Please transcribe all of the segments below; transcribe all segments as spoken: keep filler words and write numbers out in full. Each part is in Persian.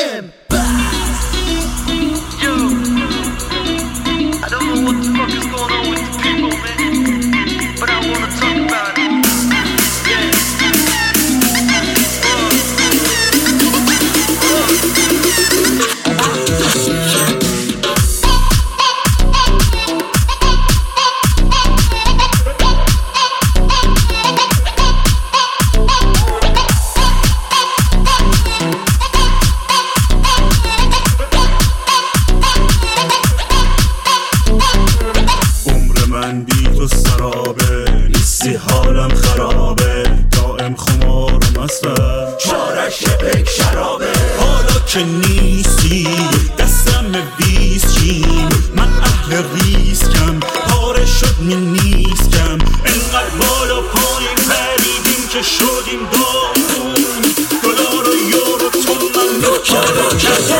him. Yo, I don't know what the fuck is going on with the people, man, but I wanna talk about it. Yeah. من بی تو سرابه نیستی حالم خرابه دائم خمارم اصلا چارش یک شرابه حالا که نیستی دستم ویسکیم من اهل ریسکم پاره شد می نیسکم انقدر بالا پایین پریدیم که شدیم داغون دلار و یورو تومن نکر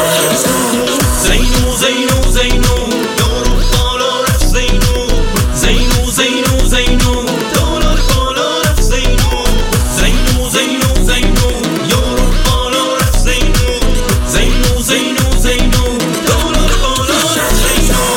زینو زینو زینو یورو بالا رفت زینو زینو زینو زینو دلار بالا رفت زینو زینو زینو زینو یورو بالا رفت زینو زینو زینو زینو دلار بالا رفت زینو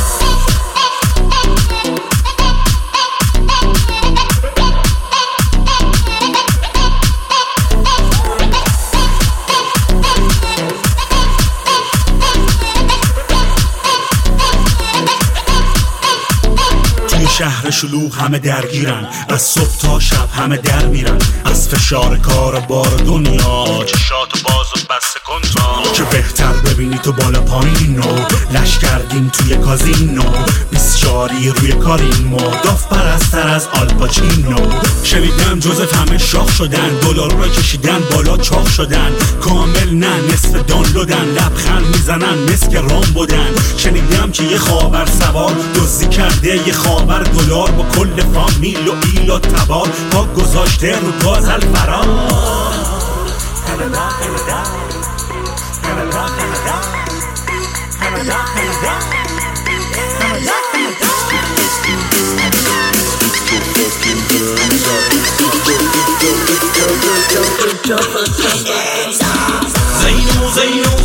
شهر شلوغ همه درگیرن از صبح تا شب همه در میرن از فشار کار بار دنیا چشاتو باز و بسته کن تا که بهتر ببینی تو بالا پایین و لش کردیم توی کازینو بیسچاری روی کاریم و داف پرستر از آلپاچینو شنیدم جوزف همه شاخ شدن دلار رو کشیدن بالا چاق شدن کامل نه نصف دانلودن لبخند میزنن مسک رام بودن شنیدم که یه خاور سوار دزدی کرده یه خاور دلار با کل فامیل و ایل و تبار پاک گذاشته رو گاز الفرار زینو زینو